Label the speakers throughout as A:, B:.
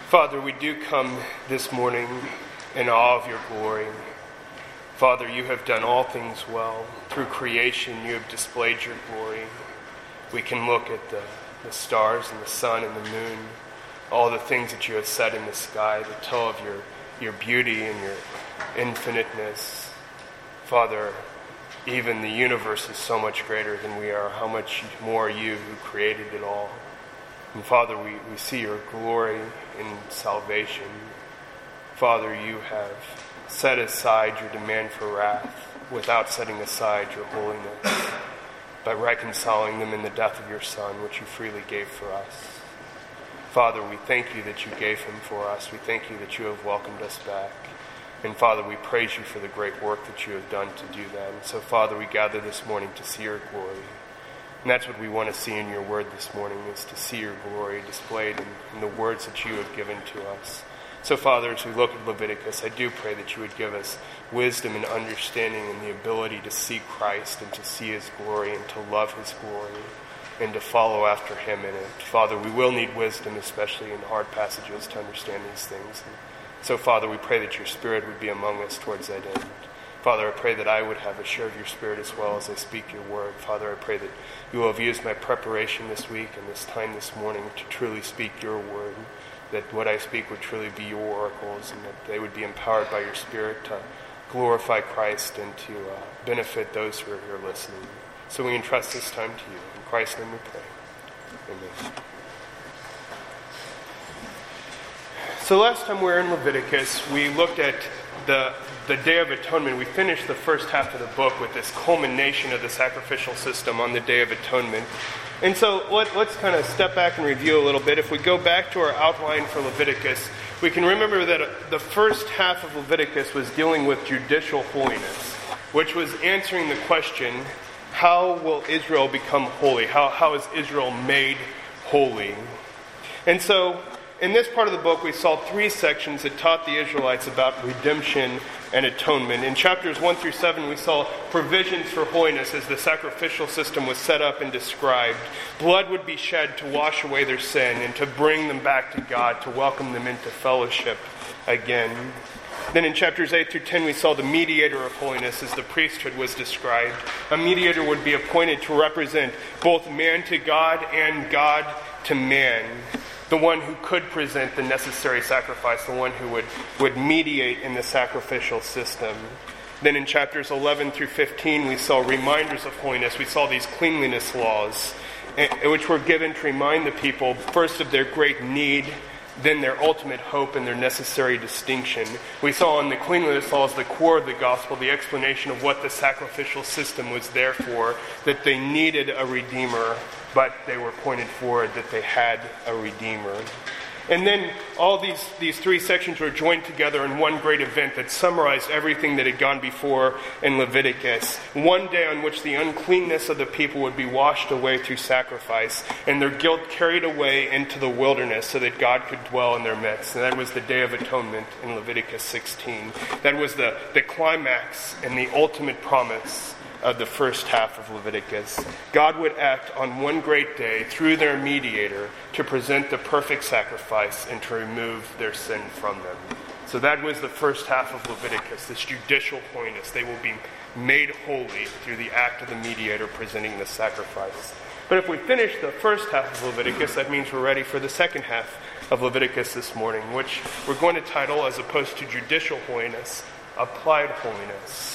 A: Father, we do come this morning in awe of your glory. Father, you have done all things well. Through creation, you have displayed your glory. We can look at the stars and the sun and the moon, all the things that you have set in the sky that tell of your beauty and your infiniteness. Father, even the universe is so much greater than we are. How much more you who created it all. And Father, we see your glory in salvation. Father, you have set aside your demand for wrath without setting aside your holiness by reconciling them in the death of your Son, which you freely gave for us. Father, we thank you that you gave him for us. We thank you that you have welcomed us back. And Father, we praise you for the great work that you have done to do that. And so, Father, we gather this morning to see your glory. And that's what we want to see in your word this morning, is to see your glory displayed in the words that you have given to us. So, Father, as we look at Leviticus, I do pray that you would give us wisdom and understanding and the ability to see Christ and to see his glory and to love his glory and to follow after him in it. Father, we will need wisdom, especially in hard passages, to understand these things. And so, Father, we pray that your Spirit would be among us towards that end. Father, I pray that I would have a share of your Spirit as well as I speak your word. Father, I pray that you will have used my preparation this week and this time this morning to truly speak your word, that what I speak would truly be your oracles and that they would be empowered by your Spirit to glorify Christ and to benefit those who are here listening. So we entrust this time to you. In Christ's name we pray. Amen. So last time we were in Leviticus, we looked at the Day of Atonement. We finished the first half of the book with this culmination of the sacrificial system on the Day of Atonement. And so let's kind of step back and review a little bit. If we go back to our outline for Leviticus, we can remember that the first half of Leviticus was dealing with judicial holiness, which was answering the question, how will Israel become holy? How is Israel made holy? And so in this part of the book, we saw three sections that taught the Israelites about redemption and atonement. In chapters 1 through 7, we saw provisions for holiness as the sacrificial system was set up and described. Blood would be shed to wash away their sin and to bring them back to God, to welcome them into fellowship again. Then in chapters 8 through 10, we saw the mediator of holiness as the priesthood was described. A mediator would be appointed to represent both man to God and God to man. The one who could present the necessary sacrifice, the one who would mediate in the sacrificial system. Then in chapters 11 through 15, we saw reminders of holiness. We saw these cleanliness laws, which were given to remind the people, first of their great need, then their ultimate hope and their necessary distinction. We saw in the cleanliness laws the core of the gospel, the explanation of what the sacrificial system was there for, that they needed a redeemer, but they were pointed forward that they had a redeemer. And then all these three sections were joined together in one great event that summarized everything that had gone before in Leviticus. One day on which the uncleanness of the people would be washed away through sacrifice and their guilt carried away into the wilderness so that God could dwell in their midst. And that was the Day of Atonement in Leviticus 16. That was the climax and the ultimate promise of the first half of Leviticus. God would act on one great day through their mediator to present the perfect sacrifice and to remove their sin from them. So that was the first half of Leviticus, this judicial holiness. They will be made holy through the act of the mediator presenting the sacrifice. But if we finish the first half of Leviticus, that means we're ready for the second half of Leviticus this morning, which we're going to title, as opposed to judicial holiness, applied holiness.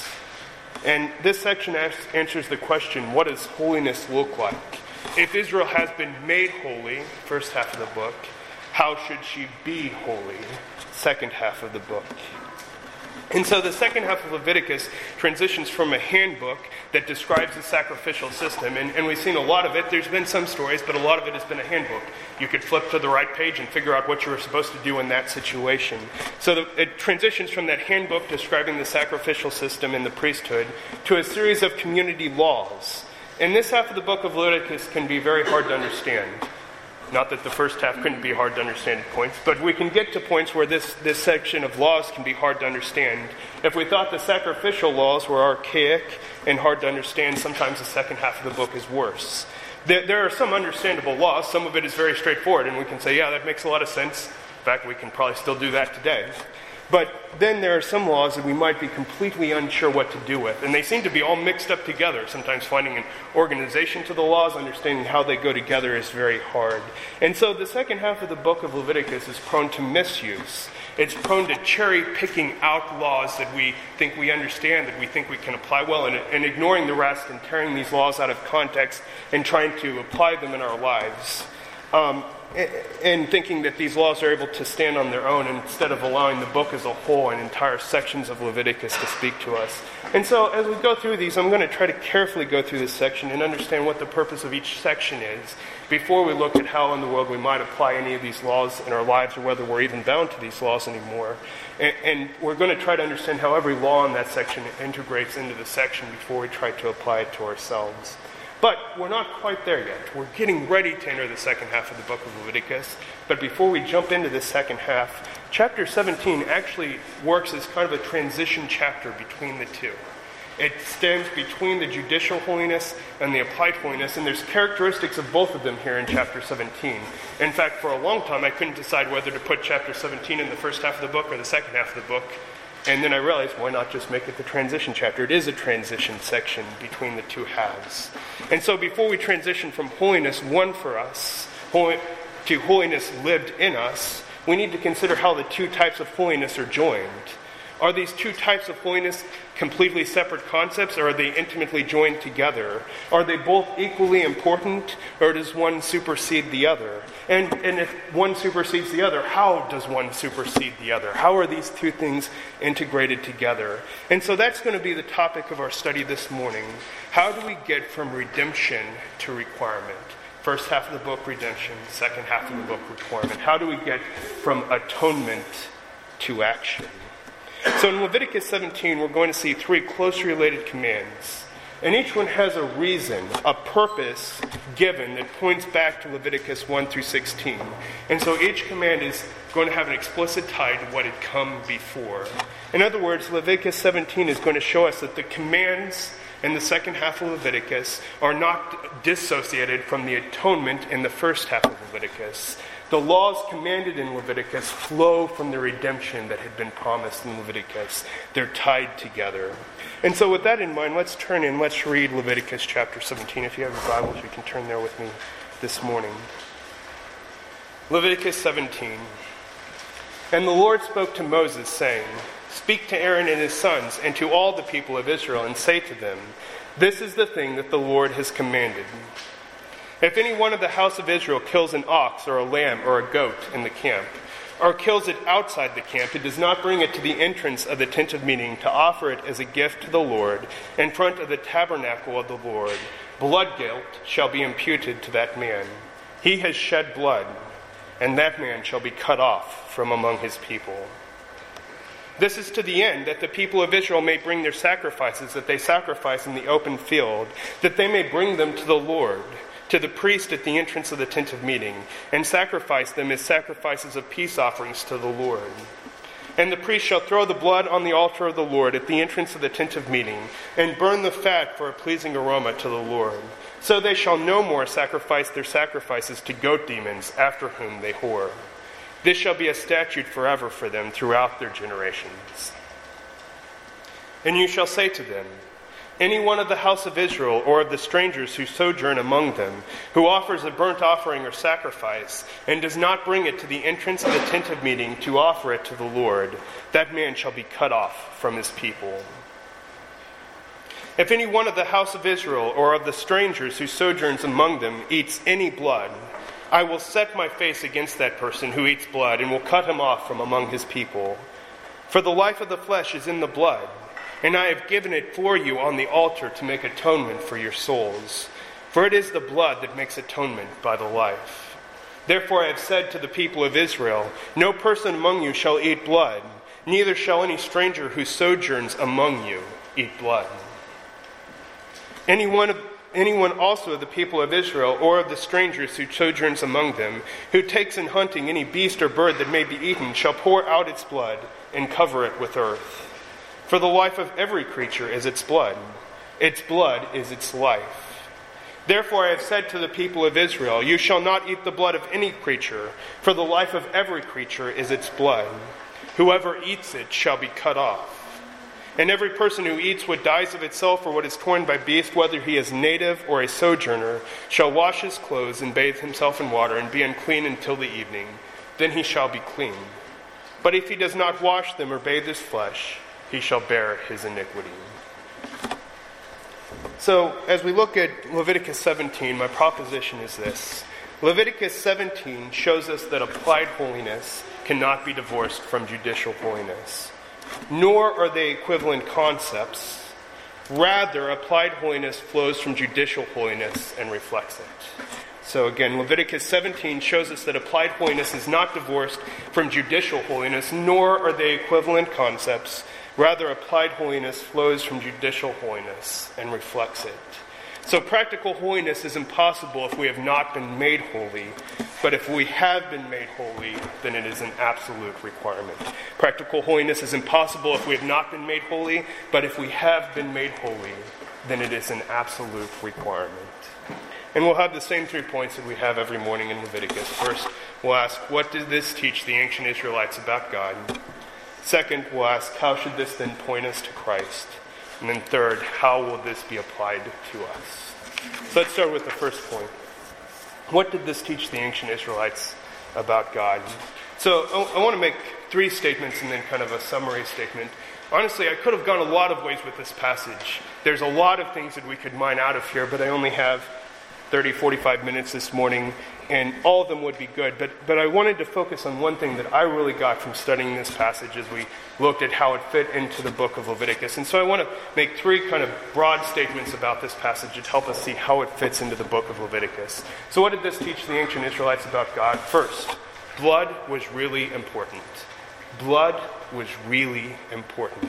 A: And this section answers the question, what does holiness look like? If Israel has been made holy, first half of the book, how should she be holy? Second half of the book. And so the second half of Leviticus transitions from a handbook that describes the sacrificial system. And we've seen a lot of it. There's been some stories, but a lot of it has been a handbook. You could flip to the right page and figure out what you were supposed to do in that situation. So it transitions from that handbook describing the sacrificial system and the priesthood to a series of community laws. And this half of the book of Leviticus can be very hard to understand. Not that the first half couldn't be hard to understand at points, but we can get to points where this section of laws can be hard to understand. If we thought the sacrificial laws were archaic and hard to understand, sometimes the second half of the book is worse. There are some understandable laws. Some of it is very straightforward, and we can say, yeah, that makes a lot of sense. fact, we can probably still do that today. But then there are some laws that we might be completely unsure what to do with. And they seem to be all mixed up together. Sometimes finding an organization to the laws, understanding how they go together is very hard. And so the second half of the book of Leviticus is prone to misuse. It's prone to cherry picking out laws that we think we understand, that we think we can apply well, and ignoring the rest and tearing these laws out of context and trying to apply them in our lives. And thinking that these laws are able to stand on their own instead of allowing the book as a whole and entire sections of Leviticus to speak to us. And so as we go through these, I'm going to try to carefully go through this section and understand what the purpose of each section is before we look at how in the world we might apply any of these laws in our lives or whether we're even bound to these laws anymore. And we're going to try to understand how every law in that section integrates into the section before we try to apply it to ourselves. But we're not quite there yet. We're getting ready to enter the second half of the book of Leviticus. But before we jump into the second half, chapter 17 actually works as kind of a transition chapter between the two. It stands between the judicial holiness and the applied holiness, and there's characteristics of both of them here in chapter 17. In fact, for a long time, I couldn't decide whether to put chapter 17 in the first half of the book or the second half of the book. And then I realized, why not just make it the transition chapter? It is a transition section between the two halves. And so before we transition from holiness won for us to holiness lived in us, we need to consider how the two types of holiness are joined. Are these two types of holiness completely separate concepts, or are they intimately joined together? Are they both equally important, or does one supersede the other? And if one supersedes the other, how does one supersede the other? How are these two things integrated together? And so that's going to be the topic of our study this morning. How do we get from redemption to requirement? First half of the book, redemption. Second half of the book, requirement. How do we get from atonement to action? So in Leviticus 17, we're going to see three closely related commands. And each one has a reason, a purpose given that points back to Leviticus 1 through 16. And so each command is going to have an explicit tie to what had come before. In other words, Leviticus 17 is going to show us that the commands in the second half of Leviticus are not dissociated from the atonement in the first half of Leviticus. The laws commanded in Leviticus flow from the redemption that had been promised in Leviticus. They're tied together. And so with that in mind, let's turn in, let's read Leviticus chapter 17. If you have your Bibles, you can turn there with me this morning. Leviticus 17. And the Lord spoke to Moses, saying, "Speak to Aaron and his sons, and to all the people of Israel, and say to them, this is the thing that the Lord has commanded. If any one of the house of Israel kills an ox or a lamb or a goat in the camp, or kills it outside the camp, it does not bring it to the entrance of the tent of meeting to offer it as a gift to the Lord in front of the tabernacle of the Lord, blood guilt shall be imputed to that man. He has shed blood, and that man shall be cut off from among his people. This is to the end that the people of Israel may bring their sacrifices that they sacrifice in the open field, that they may bring them to the Lord, to the priest at the entrance of the tent of meeting, and sacrifice them as sacrifices of peace offerings to the Lord. And the priest shall throw the blood on the altar of the Lord at the entrance of the tent of meeting, and burn the fat for a pleasing aroma to the Lord. So they shall no more sacrifice their sacrifices to goat demons, after whom they whore. This shall be a statute forever for them throughout their generations. And you shall say to them, any one of the house of Israel or of the strangers who sojourn among them, who offers a burnt offering or sacrifice, and does not bring it to the entrance of the tent of meeting to offer it to the Lord, that man shall be cut off from his people. If any one of the house of Israel or of the strangers who sojourns among them eats any blood, I will set my face against that person who eats blood, and will cut him off from among his people. For the life of the flesh is in the blood, and I have given it for you on the altar to make atonement for your souls. For it is the blood that makes atonement by the life. Therefore I have said to the people of Israel, no person among you shall eat blood, neither shall any stranger who sojourns among you eat blood. Anyone also of the people of Israel or of the strangers who sojourns among them, who takes in hunting any beast or bird that may be eaten, shall pour out its blood and cover it with earth. For the life of every creature is its blood is its life. Therefore I have said to the people of Israel, you shall not eat the blood of any creature, for the life of every creature is its blood. Whoever eats it shall be cut off. And every person who eats what dies of itself or what is torn by beast, whether he is native or a sojourner, shall wash his clothes and bathe himself in water and be unclean until the evening. Then he shall be clean. But if he does not wash them or bathe his flesh, he shall bear his iniquity. So, as we look at Leviticus 17, my proposition is this. Leviticus 17 shows us that applied holiness cannot be divorced from judicial holiness. Nor are they equivalent concepts. Rather, applied holiness flows from judicial holiness and reflects it. So again, Leviticus 17 shows us that applied holiness is not divorced from judicial holiness, nor are they equivalent concepts. Rather, applied holiness flows from judicial holiness and reflects it. So practical holiness is impossible if we have not been made holy. But if we have been made holy, then it is an absolute requirement. Practical holiness is impossible if we have not been made holy. But if we have been made holy, then it is an absolute requirement. And we'll have the same 3 points that we have every morning in Leviticus. First, we'll ask, what did this teach the ancient Israelites about God? Second, we'll ask, how should this then point us to Christ? And then third, how will this be applied to us? So let's start with the first point. What did this teach the ancient Israelites about God? So I want to make 3 statements and then kind of a summary statement. Honestly, I could have gone a lot of ways with this passage. There's a lot of things that we could mine out of here, but I only have 30, 45 minutes this morning, and all of them would be good. But I wanted to focus on one thing that I really got from studying this passage as we looked at how it fit into the book of Leviticus. And so I want to make 3 kind of broad statements about this passage to help us see how it fits into the book of Leviticus. So what did this teach the ancient Israelites about God? First, blood was really important. Blood was really important.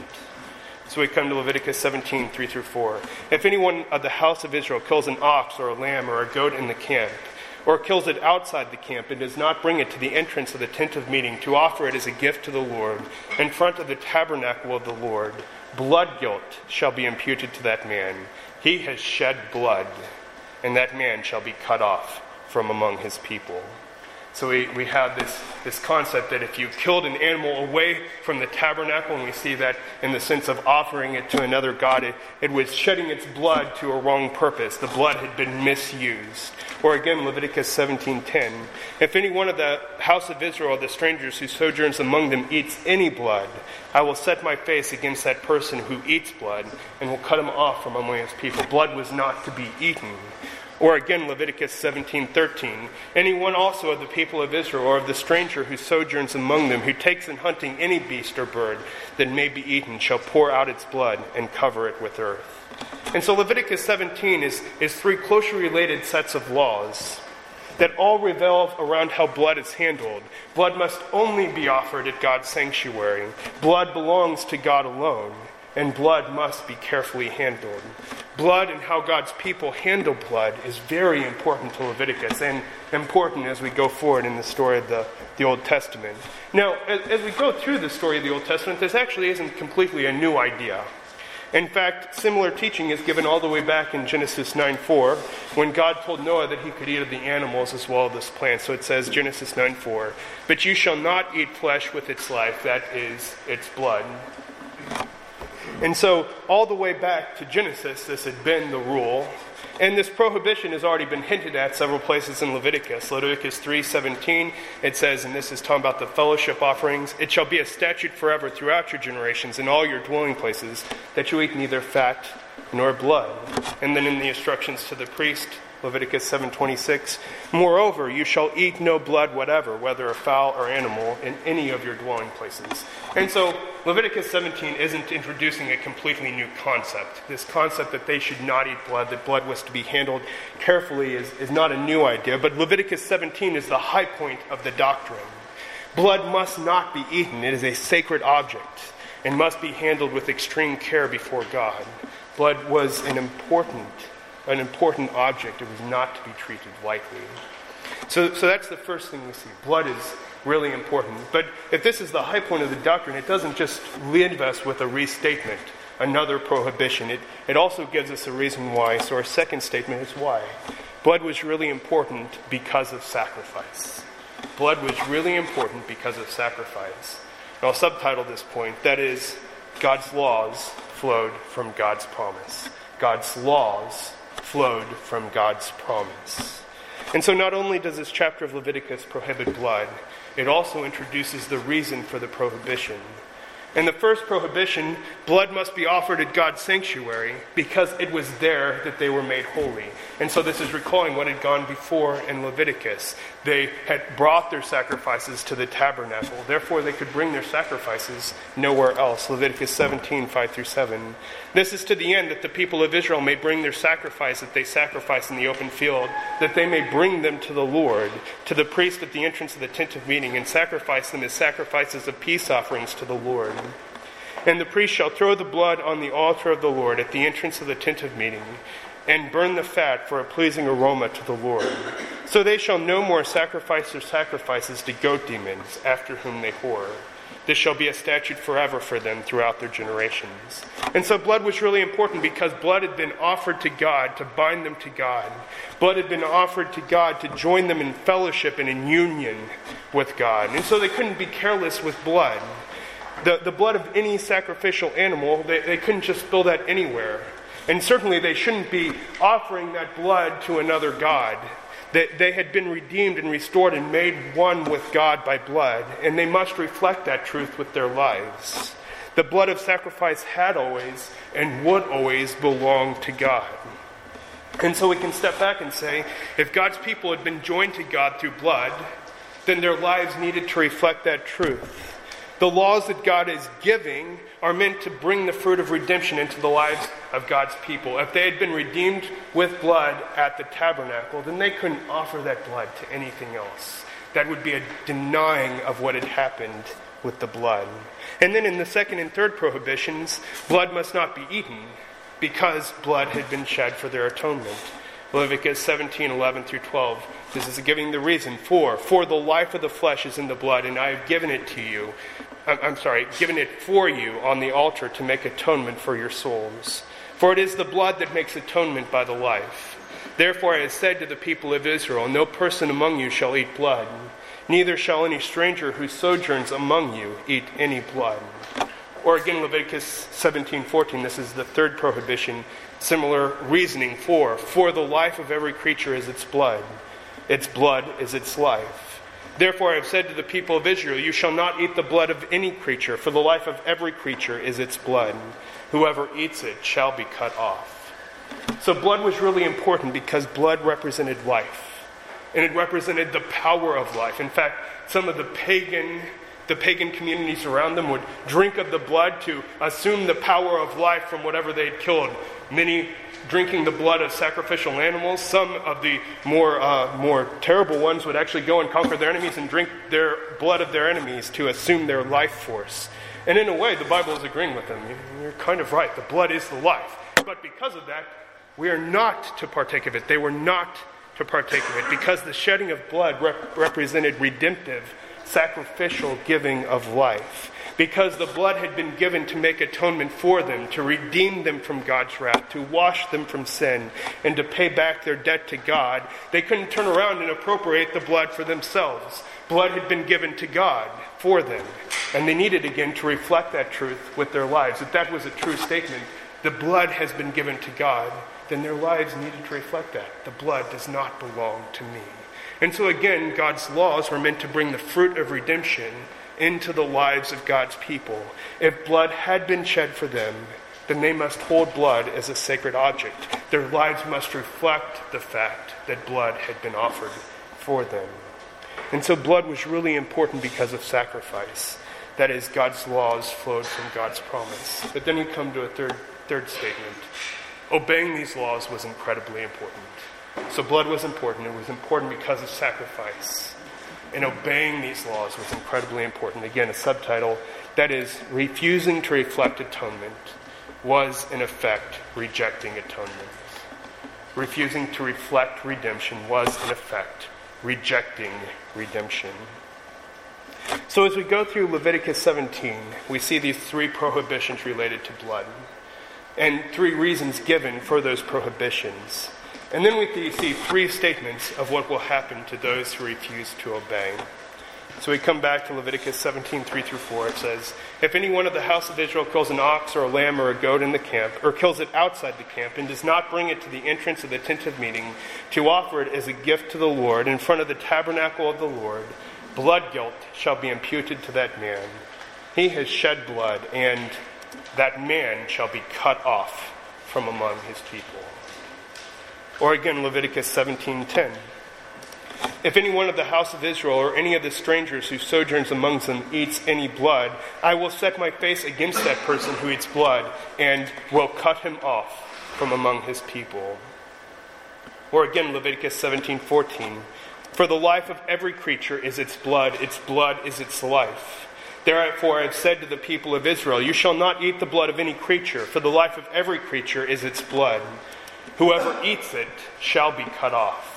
A: So we come to Leviticus 17, 3 through 4. If anyone of the house of Israel kills an ox or a lamb or a goat in the camp, or kills it outside the camp and does not bring it to the entrance of the tent of meeting to offer it as a gift to the Lord in front of the tabernacle of the Lord, blood guilt shall be imputed to that man. He has shed blood, and that man shall be cut off from among his people. So we have this concept that if you killed an animal away from the tabernacle, and we see that in the sense of offering it to another god, it was shedding its blood to a wrong purpose. The blood had been misused. Or again, Leviticus 17:10. If any one of the house of Israel, the strangers who sojourns among them, eats any blood, I will set my face against that person who eats blood, and will cut him off from among his people. Blood was not to be eaten. Or again, Leviticus 17:13. Anyone also of the people of Israel, or of the stranger who sojourns among them, who takes in hunting any beast or bird that may be eaten, shall pour out its blood and cover it with earth. And so Leviticus 17 is 3 closely related sets of laws that all revolve around how blood is handled. Blood must only be offered at God's sanctuary. Blood belongs to God alone, and blood must be carefully handled. Blood and how God's people handle blood is very important to Leviticus, and important as we go forward in the story of the Old Testament. Now, as we go through the story of the Old Testament, this actually isn't completely a new idea. In fact, similar teaching is given all the way back in Genesis 9:4, when God told Noah that he could eat of the animals as well as the plants. So it says, Genesis 9:4, but you shall not eat flesh with its life, that is, its blood. And so, all the way back to Genesis, this had been the rule. And this prohibition has already been hinted at several places in Leviticus. Leviticus 3:17, it says, and this is talking about the fellowship offerings, it shall be a statute forever throughout your generations in all your dwelling places, that you eat neither fat nor blood. And then in the instructions to the priest, Leviticus 7:26, moreover, you shall eat no blood whatever, whether of fowl or animal, in any of your dwelling places. And so Leviticus 17 isn't introducing a completely new concept. This concept that they should not eat blood, that blood was to be handled carefully, is not a new idea. But Leviticus 17 is the high point of the doctrine. Blood must not be eaten. It is a sacred object and must be handled with extreme care before God. Blood was an important object. It was not to be treated lightly. So that's the first thing we see. Blood is really important. But if this is the high point of the doctrine, it doesn't just leave us with a restatement another prohibition. It also gives us a reason why. So our second statement is why. Blood was really important because of sacrifice. Blood was really important because of sacrifice. And I'll subtitle this point, that is, God's laws flowed from God's promise. God's laws flowed from God's promise. And so not only does this chapter of Leviticus prohibit blood, it also introduces the reason for the prohibition. In the first prohibition, blood must be offered at God's sanctuary because it was there that they were made holy. And so this is recalling what had gone before in Leviticus. They had brought their sacrifices to the tabernacle. Therefore, they could bring their sacrifices nowhere else. Leviticus 17, 5-7. This is to the end that the people of Israel may bring their sacrifice that they sacrifice in the open field, that they may bring them to the Lord, to the priest at the entrance of the tent of meeting, and sacrifice them as sacrifices of peace offerings to the Lord. And the priest shall throw the blood on the altar of the Lord at the entrance of the tent of meeting, and burn the fat for a pleasing aroma to the Lord. So they shall no more sacrifice their sacrifices to goat demons, after whom they whore. This shall be a statute forever for them throughout their generations. And so blood was really important because blood had been offered to God to bind them to God. Blood had been offered to God to join them in fellowship and in union with God. And so they couldn't be careless with blood. The blood of any sacrificial animal, they couldn't just spill that anywhere. And certainly they shouldn't be offering that blood to another god. They had been redeemed and restored and made one with God by blood, and they must reflect that truth with their lives. The blood of sacrifice had always and would always belong to God. And so we can step back and say, if God's people had been joined to God through blood, then their lives needed to reflect that truth. The laws that God is giving are meant to bring the fruit of redemption into the lives of God's people. If they had been redeemed with blood at the tabernacle, then they couldn't offer that blood to anything else. That would be a denying of what had happened with the blood. And then in the second and third prohibitions, blood must not be eaten because blood had been shed for their atonement. Leviticus 17, 11-12. This is giving the reason for the life of the flesh is in the blood, and I have given it to you. Given it for you on the altar to make atonement for your souls. For it is the blood that makes atonement by the life. Therefore I have said to the people of Israel, no person among you shall eat blood, neither shall any stranger who sojourns among you eat any blood. Or again, Leviticus 17:14, this is the third prohibition, similar reasoning for the life of every creature is its blood is its life. Therefore I have said to the people of Israel, you shall not eat the blood of any creature, for the life of every creature is its blood. Whoever eats it shall be cut off. So blood was really important because blood represented life. And it represented the power of life. In fact, some of the pagan communities around them would drink of the blood to assume the power of life from whatever they had killed. Many drinking the blood of sacrificial animals. Some of the more terrible ones would actually go and conquer their enemies and drink their blood of their enemies to assume their life force. And in a way, the Bible is agreeing with them. You're kind of right. The blood is the life. But because of that, we are not to partake of it. They were not to partake of it because the shedding of blood represented redemptive, sacrificial giving of life. Because the blood had been given to make atonement for them, to redeem them from God's wrath, to wash them from sin, and to pay back their debt to God, they couldn't turn around and appropriate the blood for themselves. Blood had been given to God for them, and they needed again to reflect that truth with their lives. If that was a true statement, the blood has been given to God, then their lives needed to reflect that. The blood does not belong to me. And so again, God's laws were meant to bring the fruit of redemption into the lives of God's people. If blood had been shed for them, then they must hold blood as a sacred object. Their lives must reflect the fact that blood had been offered for them. And so blood was really important because of sacrifice. That is, God's laws flowed from God's promise. But then we come to a third statement. Obeying these laws was incredibly important. So blood was important. It was important because of sacrifice. And obeying these laws was incredibly important. Again, a subtitle, that is, refusing to reflect atonement was, in effect, rejecting atonement. Refusing to reflect redemption was, in effect, rejecting redemption. So as we go through Leviticus 17, we see these three prohibitions related to blood. and 3 reasons given for those prohibitions. And then we see 3 statements of what will happen to those who refuse to obey. So we come back to Leviticus 17, 3-4. It says, "If any one of the house of Israel kills an ox or a lamb or a goat in the camp, or kills it outside the camp, and does not bring it to the entrance of the tent of meeting to offer it as a gift to the Lord in front of the tabernacle of the Lord, blood guilt shall be imputed to that man. He has shed blood, and that man shall be cut off from among his people." Or again, Leviticus 17:10. "If any one of the house of Israel or any of the strangers who sojourns among them eats any blood, I will set my face against that person who eats blood and will cut him off from among his people." Or again, Leviticus 17:14. "For the life of every creature is its blood is its life. Therefore I have said to the people of Israel, you shall not eat the blood of any creature, for the life of every creature is its blood. Whoever eats it shall be cut off."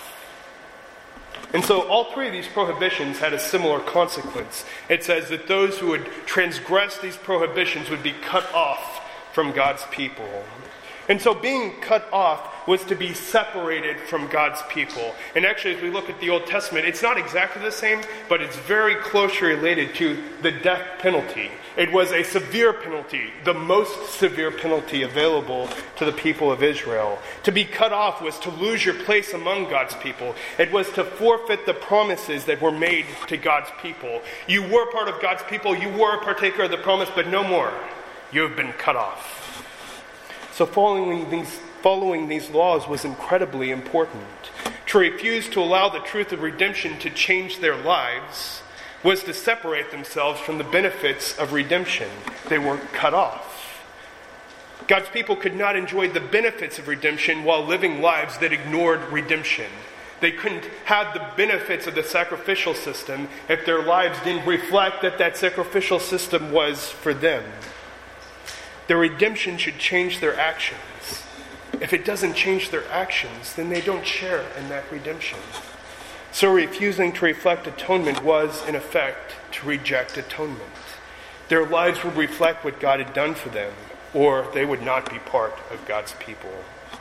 A: And so all 3 of these prohibitions had a similar consequence. It says that those who would transgress these prohibitions would be cut off from God's people. And so being cut off was to be separated from God's people. And actually, as we look at the Old Testament, it's not exactly the same, but it's very closely related to the death penalty. It was a severe penalty, the most severe penalty available to the people of Israel. To be cut off was to lose your place among God's people. It was to forfeit the promises that were made to God's people. You were part of God's people, you were a partaker of the promise, but no more. You have been cut off. So following these laws was incredibly important. To refuse to allow the truth of redemption to change their lives was to separate themselves from the benefits of redemption. They were cut off. God's people could not enjoy the benefits of redemption while living lives that ignored redemption. They couldn't have the benefits of the sacrificial system if their lives didn't reflect that sacrificial system was for them. Their redemption should change their actions. If it doesn't change their actions, then they don't share in that redemption. So refusing to reflect atonement was, in effect, to reject atonement. Their lives would reflect what God had done for them, or they would not be part of God's people.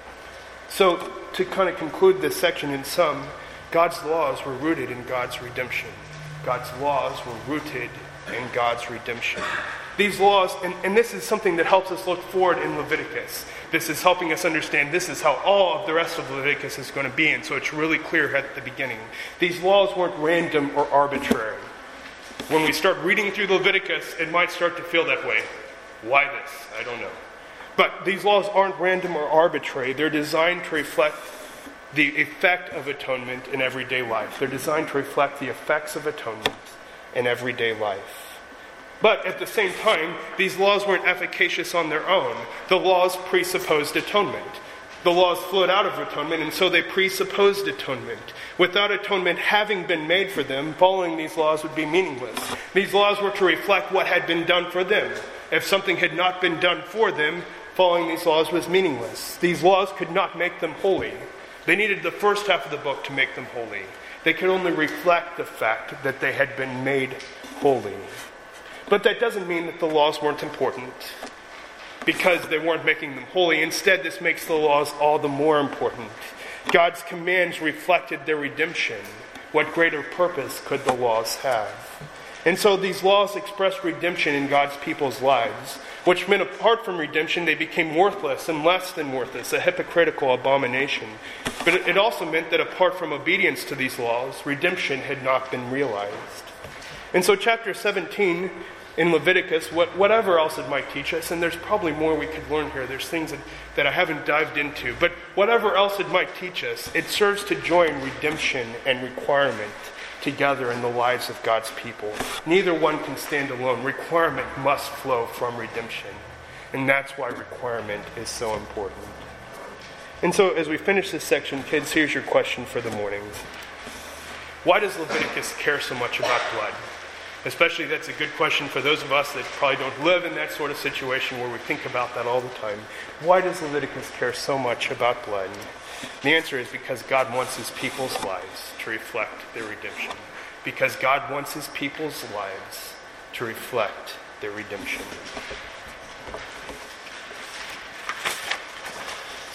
A: So, to kind of conclude this section in sum, God's laws were rooted in God's redemption. God's laws were rooted in God's redemption. These laws, and this is something that helps us look forward in Leviticus. This is helping us understand this is how all of the rest of Leviticus is going to be, and so it's really clear at the beginning. These laws weren't random or arbitrary. When we start reading through Leviticus, it might start to feel that way. Why this? I don't know. But these laws aren't random or arbitrary. They're designed to reflect the effect of atonement in everyday life. They're designed to reflect the effects of atonement in everyday life. But at the same time, these laws weren't efficacious on their own. The laws presupposed atonement. The laws flowed out of atonement, and so they presupposed atonement. Without atonement having been made for them, following these laws would be meaningless. These laws were to reflect what had been done for them. If something had not been done for them, following these laws was meaningless. These laws could not make them holy. They needed the first half of the book to make them holy. They could only reflect the fact that they had been made holy. But that doesn't mean that the laws weren't important because they weren't making them holy. Instead, this makes the laws all the more important. God's commands reflected their redemption. What greater purpose could the laws have? And so these laws expressed redemption in God's people's lives, which meant apart from redemption, they became worthless and less than worthless, a hypocritical abomination. But it also meant that apart from obedience to these laws, redemption had not been realized. And so chapter 17 in Leviticus, whatever else it might teach us, and there's probably more we could learn here. There's things that I haven't dived into. But whatever else it might teach us, it serves to join redemption and requirement together in the lives of God's people. Neither one can stand alone. Requirement must flow from redemption. And that's why requirement is so important. And so as we finish this section, kids, here's your question for the mornings. Why does Leviticus care so much about blood? Especially, that's a good question for those of us that probably don't live in that sort of situation where we think about that all the time. Why does Leviticus care so much about blood? The answer is because God wants his people's lives to reflect their redemption. Because God wants his people's lives to reflect their redemption.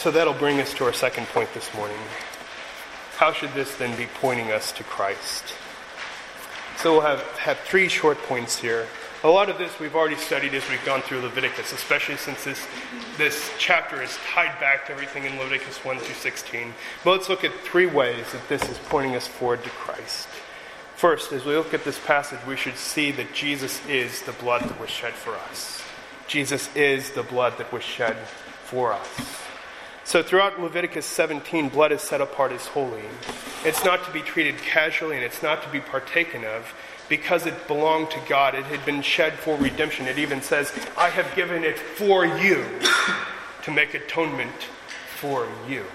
A: So that'll bring us to our second point this morning. How should this then be pointing us to Christ? So we'll have three short points here. A lot of this we've already studied as we've gone through Leviticus, especially since this chapter is tied back to everything in Leviticus 1 through 16. But let's look at three ways that this is pointing us forward to Christ. First, as we look at this passage, we should see that Jesus is the blood that was shed for us. Jesus is the blood that was shed for us. So throughout Leviticus 17, blood is set apart as holy. It's not to be treated casually, and it's not to be partaken of, because it belonged to God. It had been shed for redemption. It even says, I have given it for you to make atonement for you.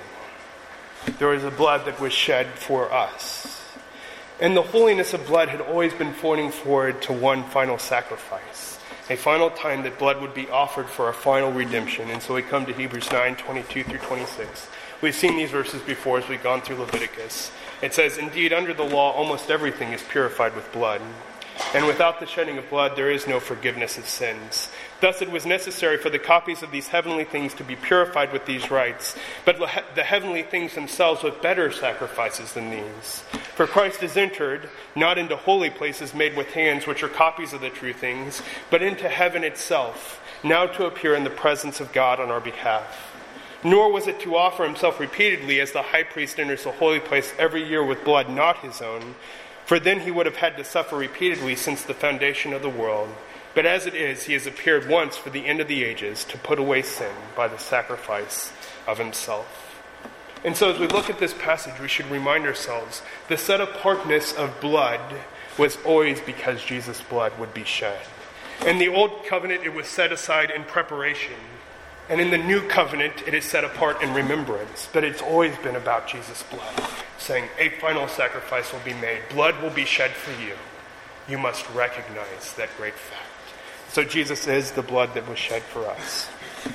A: There was a blood that was shed for us. And the holiness of blood had always been pointing forward to one final sacrifice. A final time that blood would be offered for a final redemption. And so we come to Hebrews 9, 22 through 26. We've seen these verses before as we've gone through Leviticus. It says, indeed, under the law, almost everything is purified with blood. And without the shedding of blood, there is no forgiveness of sins. Thus it was necessary for the copies of these heavenly things to be purified with these rites, but the heavenly things themselves with better sacrifices than these. For Christ is entered, not into holy places made with hands, which are copies of the true things, but into heaven itself, now to appear in the presence of God on our behalf. Nor was it to offer himself repeatedly as the high priest enters the holy place every year with blood not his own, for then he would have had to suffer repeatedly since the foundation of the world. But as it is, he has appeared once for the end of the ages to put away sin by the sacrifice of himself. And so as we look at this passage, we should remind ourselves the set-apartness of blood was always because Jesus' blood would be shed. In the Old Covenant, it was set aside in preparation. And in the New Covenant, it is set apart in remembrance. But it's always been about Jesus' blood, saying a final sacrifice will be made. Blood will be shed for you. You must recognize that great fact. So Jesus is the blood that was shed for us.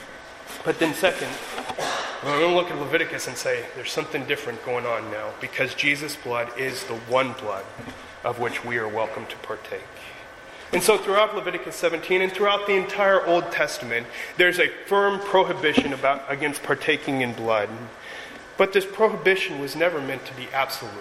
A: But then second, we're going to look at Leviticus and say there's something different going on now, because Jesus' blood is the one blood of which we are welcome to partake. And so throughout Leviticus 17 and throughout the entire Old Testament, there's a firm prohibition against partaking in blood. But this prohibition was never meant to be absolute.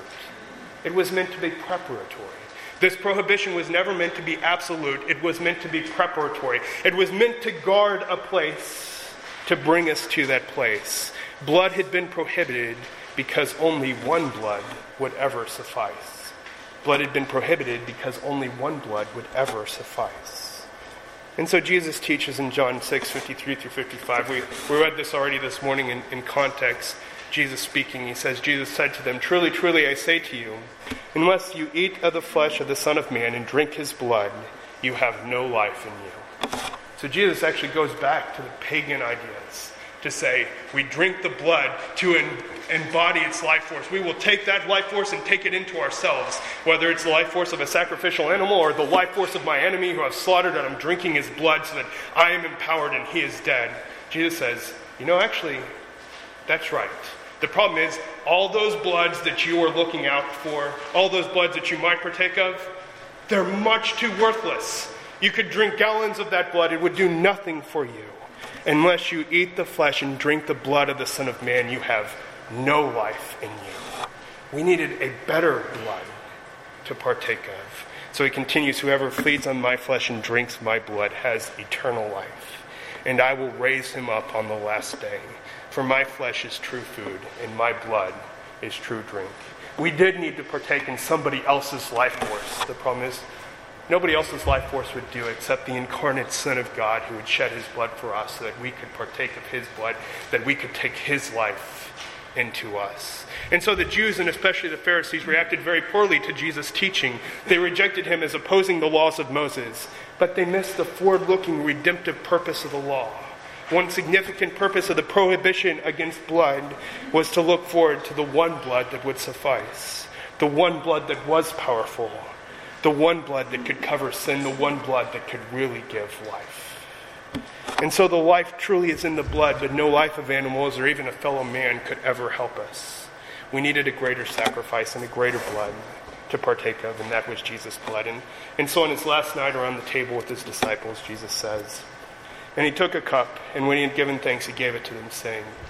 A: It was meant to be preparatory. This prohibition was never meant to be absolute. It was meant to be preparatory. It was meant to guard a place to bring us to that place. Blood had been prohibited because only one blood would ever suffice. Blood had been prohibited because only one blood would ever suffice. And so Jesus teaches in John 6, 53 through 55. We read this already this morning in context. Jesus speaking, he says, Jesus said to them, truly, truly, I say to you, unless you eat of the flesh of the Son of Man and drink his blood, you have no life in you. So Jesus actually goes back to the pagan ideas to say, we drink the blood to embody its life force. We will take that life force and take it into ourselves, whether it's the life force of a sacrificial animal or the life force of my enemy who I've slaughtered, and I'm drinking his blood so that I am empowered and he is dead. Jesus says, actually, that's right. The problem is, all those bloods that you are looking out for, all those bloods that you might partake of, they're much too worthless. You could drink gallons of that blood, it would do nothing for you. Unless you eat the flesh and drink the blood of the Son of Man, you have no life in you. We needed a better blood to partake of. So he continues, whoever feeds on my flesh and drinks my blood has eternal life, and I will raise him up on the last day. For my flesh is true food, and my blood is true drink. We did need to partake in somebody else's life force. The problem is, nobody else's life force would do except the incarnate Son of God who would shed his blood for us so that we could partake of his blood, that we could take his life into us. And so the Jews, and especially the Pharisees, reacted very poorly to Jesus' teaching. They rejected him as opposing the laws of Moses, but they missed the forward-looking redemptive purpose of the law. One significant purpose of the prohibition against blood was to look forward to the one blood that would suffice, the one blood that was powerful, the one blood that could cover sin, the one blood that could really give life. And so the life truly is in the blood, but no life of animals or even a fellow man could ever help us. We needed a greater sacrifice and a greater blood to partake of, and that was Jesus' blood. And so on his last night around the table with his disciples, Jesus says, and he took a cup, and when he had given thanks, he gave it to them, saying,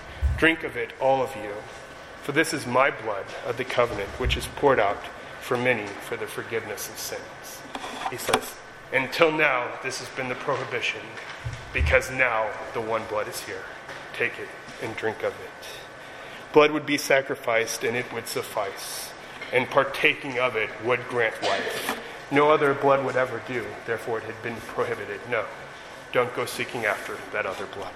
A: Drink of it, all of you, for this is my blood of the covenant, which is poured out for many for the forgiveness of sins. He says, until now, this has been the prohibition, because now the one blood is here. Take it and drink of it. Blood would be sacrificed, and it would suffice, and partaking of it would grant life. No other blood would ever do, therefore it had been prohibited. No, don't go seeking after that other blood.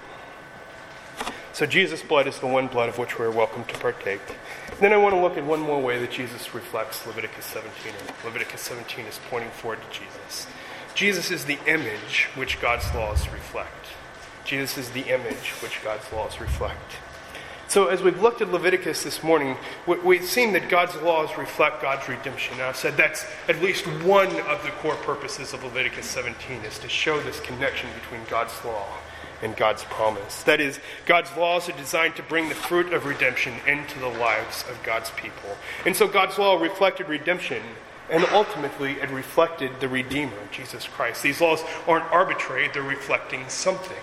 A: So Jesus' blood is the one blood of which we are welcome to partake. Then I want to look at one more way that Jesus reflects Leviticus 17. Leviticus 17 is pointing forward to Jesus. Jesus is the image which God's laws reflect. Jesus is the image which God's laws reflect. So as we've looked at Leviticus this morning, we've seen that God's laws reflect God's redemption. Now I've said that's at least one of the core purposes of Leviticus 17 is to show this connection between God's law and God's promise. That is, God's laws are designed to bring the fruit of redemption into the lives of God's people. And so God's law reflected redemption, and ultimately it reflected the Redeemer, Jesus Christ. These laws aren't arbitrary, they're reflecting something.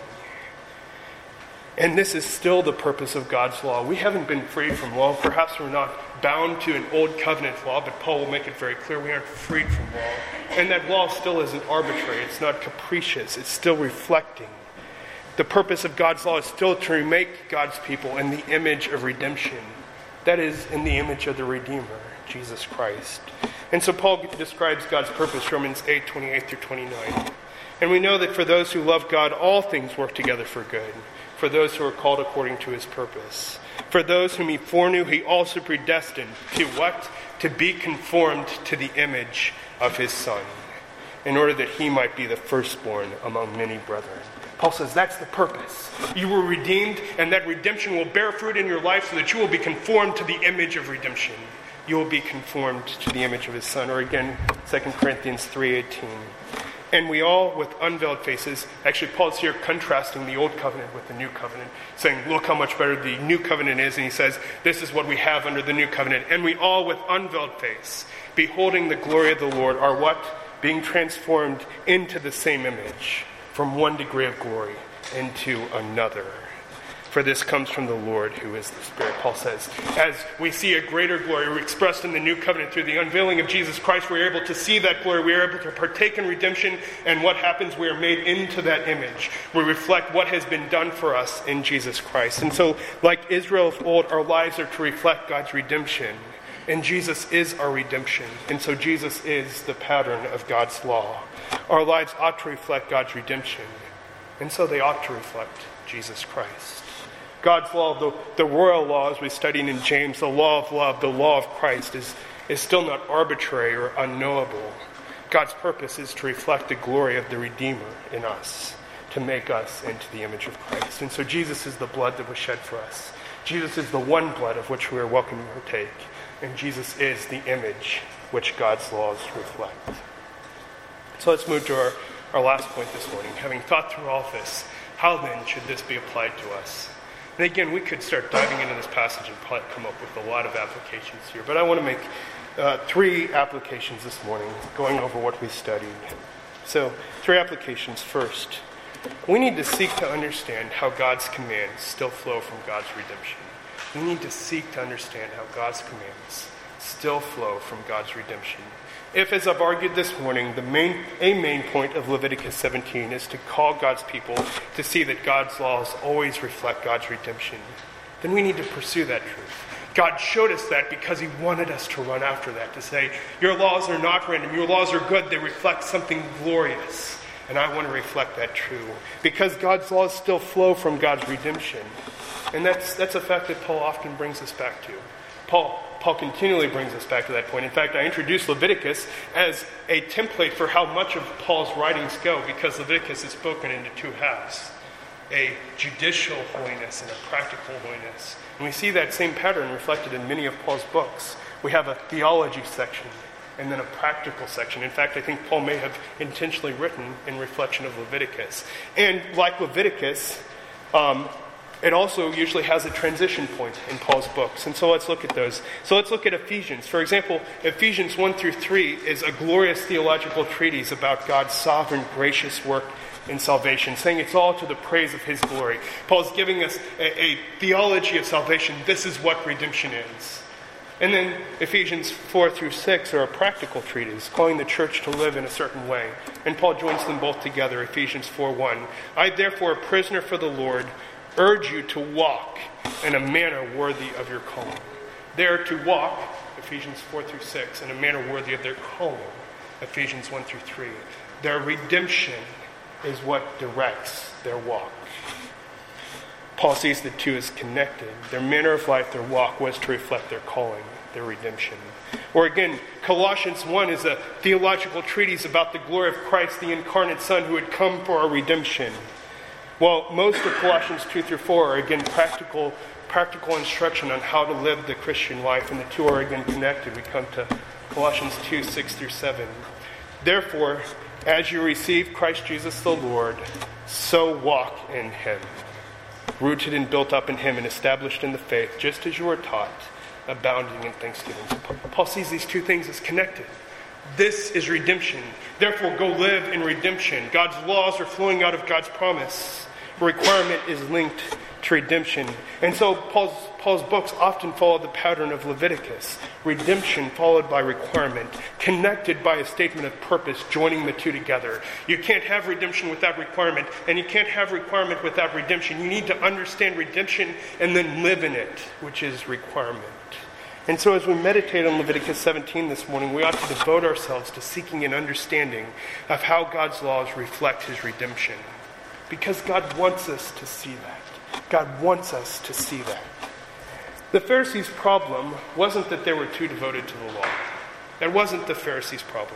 A: And this is still the purpose of God's law. We haven't been freed from law. Perhaps we're not bound to an old covenant law, but Paul will make it very clear we aren't freed from law. And that law still isn't arbitrary. It's not capricious. It's still reflecting. The purpose of God's law is still to remake God's people in the image of redemption. That is, in the image of the Redeemer, Jesus Christ. And so Paul describes God's purpose, Romans 8, 28 through 29. And we know that for those who love God, all things work together for good, for those who are called according to his purpose. For those whom he foreknew, he also predestined to what? To be conformed to the image of his Son, in order that he might be the firstborn among many brethren. Paul says that's the purpose. You were redeemed, and that redemption will bear fruit in your life so that you will be conformed to the image of redemption. You will be conformed to the image of his Son. Or again, 2 Corinthians 3:18. And we all, with unveiled faces, actually Paul's here contrasting the old covenant with the new covenant, saying, look how much better the new covenant is. And he says, this is what we have under the new covenant. And we all, with unveiled face, beholding the glory of the Lord, are what? Being transformed into the same image, from one degree of glory into another. For this comes from the Lord who is the Spirit. Paul says, as we see a greater glory expressed in the new covenant through the unveiling of Jesus Christ, we're able to see that glory. We are able to partake in redemption. And what happens? We are made into that image. We reflect what has been done for us in Jesus Christ. And so, like Israel of old, our lives are to reflect God's redemption. And Jesus is our redemption. And so Jesus is the pattern of God's law. Our lives ought to reflect God's redemption. And so they ought to reflect Jesus Christ. God's law, the royal law, as we studied in James, the law of love, the law of Christ, is still not arbitrary or unknowable. God's purpose is to reflect the glory of the Redeemer in us, to make us into the image of Christ. And so Jesus is the blood that was shed for us. Jesus is the one blood of which we are welcome to partake. And Jesus is the image which God's laws reflect. So let's move to our last point this morning. Having thought through all this, how then should this be applied to us? And again, we could start diving into this passage and probably come up with a lot of applications here. But I want to make 3 applications this morning, going over what we studied. So, 3 applications. First, we need to seek to understand how God's commands still flow from God's redemption. We need to seek to understand how God's commands still flow from God's redemption. If, as I've argued this morning, a main point of Leviticus 17 is to call God's people to see that God's laws always reflect God's redemption, then we need to pursue that truth. God showed us that because he wanted us to run after that, to say, your laws are not random, your laws are good, they reflect something glorious. And I want to reflect that true. Because God's laws still flow from God's redemption. And that's a fact that Paul often brings us back to. Paul continually brings us back to that point. In fact, I introduced Leviticus as a template for how much of Paul's writings go, because Leviticus is spoken into 2 halves. A judicial holiness and a practical holiness. And we see that same pattern reflected in many of Paul's books. We have a theology section and then a practical section. In fact, I think Paul may have intentionally written in reflection of Leviticus. And like Leviticus, it also usually has a transition point in Paul's books. And so let's look at those. So let's look at Ephesians. For example, Ephesians 1 through 3 is a glorious theological treatise about God's sovereign, gracious work in salvation, saying it's all to the praise of his glory. Paul's giving us a theology of salvation. This is what redemption is. And then Ephesians 4 through 6 are a practical treatise, calling the church to live in a certain way. And Paul joins them both together, Ephesians 4:1. I, therefore, a prisoner for the Lord, urge you to walk in a manner worthy of your calling. They are to walk, Ephesians 4 through 6, in a manner worthy of their calling, Ephesians 1 through 3. Their redemption is what directs their walk. Paul sees the two as connected. Their manner of life, their walk, was to reflect their calling, their redemption. Or again, Colossians 1 is a theological treatise about the glory of Christ, the incarnate Son, who had come for our redemption. Well, most of Colossians 2 through 4 are again practical instruction on how to live the Christian life, and the two are again connected. We come to Colossians 2, 6 through 7. Therefore, as you receive Christ Jesus the Lord, so walk in him, rooted and built up in him and established in the faith, just as you were taught, abounding in thanksgiving. So Paul sees these two things as connected. This is redemption. Therefore, go live in redemption. God's laws are flowing out of God's promise. Requirement is linked to redemption. And so Paul's books often follow the pattern of Leviticus. Redemption followed by requirement, connected by a statement of purpose, joining the two together. You can't have redemption without requirement, and you can't have requirement without redemption. You need to understand redemption and then live in it, which is requirement. And so as we meditate on Leviticus 17 this morning, we ought to devote ourselves to seeking an understanding of how God's laws reflect his redemption. Because God wants us to see that. God wants us to see that. The Pharisees' problem wasn't that they were too devoted to the law. That wasn't the Pharisees' problem.